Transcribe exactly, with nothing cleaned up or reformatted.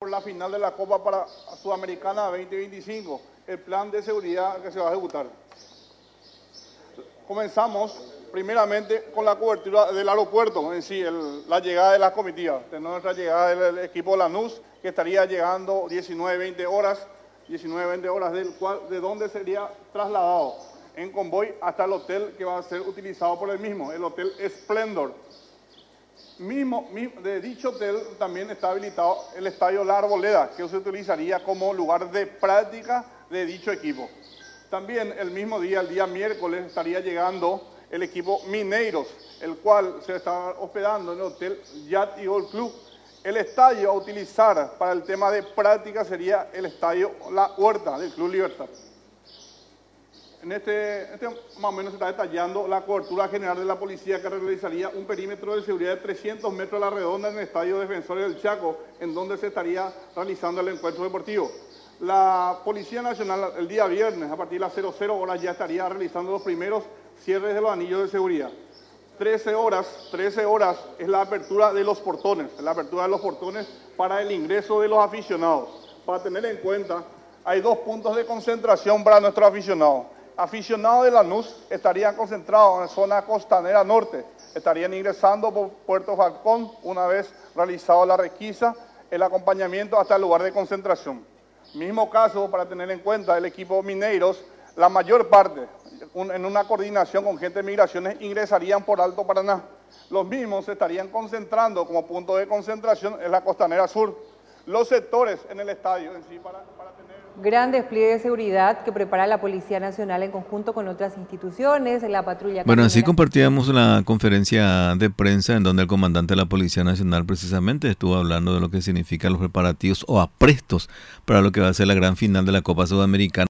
la final de la Copa para Sudamericana veinte veinticinco, el plan de seguridad que se va a ejecutar. Comenzamos primeramente con la cobertura del aeropuerto en sí, el, la llegada de las comitivas, de nuestra llegada del equipo Lanús, que estaría llegando diecinueve veinte horas, diecinueve veinte horas, del cual, de donde sería trasladado en convoy hasta el hotel que va a ser utilizado por el mismo, el Hotel Splendor. Mismo, de dicho hotel también está habilitado el Estadio La Arboleda, que se utilizaría como lugar de práctica de dicho equipo. También el mismo día, el día miércoles, estaría llegando el equipo Mineiros, el cual se está hospedando en el Hotel Yacht y Golf Club. El estadio a utilizar para el tema de práctica sería el Estadio La Huerta del Club Libertad. En este, este más o menos se está detallando la cobertura general de la policía, que realizaría un perímetro de seguridad de trescientos metros a la redonda en el Estadio Defensores del Chaco, en donde se estaría realizando el encuentro deportivo. La Policía Nacional el día viernes, a partir de las cero cero horas, ya estaría realizando los primeros cierres de los anillos de seguridad. trece horas, trece horas es la apertura de los portones, la apertura de los portones para el ingreso de los aficionados. Para tener en cuenta, hay dos puntos de concentración para nuestros aficionados. Aficionados de Lanús estarían concentrados en la zona costanera norte, estarían ingresando por Puerto Falcón una vez realizado la requisa, el acompañamiento hasta el lugar de concentración. Mismo caso, para tener en cuenta, el equipo Mineiros, la mayor parte, un, en una coordinación con gente de migraciones, ingresarían por Alto Paraná. Los mismos se estarían concentrando como punto de concentración en la costanera sur. Los sectores en el estadio en sí para, para tener... Gran despliegue de seguridad que prepara la Policía Nacional en conjunto con otras instituciones, la patrulla... Bueno, así compartíamos la conferencia de prensa en donde el comandante de la Policía Nacional precisamente estuvo hablando de lo que significan los preparativos o aprestos para lo que va a ser la gran final de la Copa Sudamericana.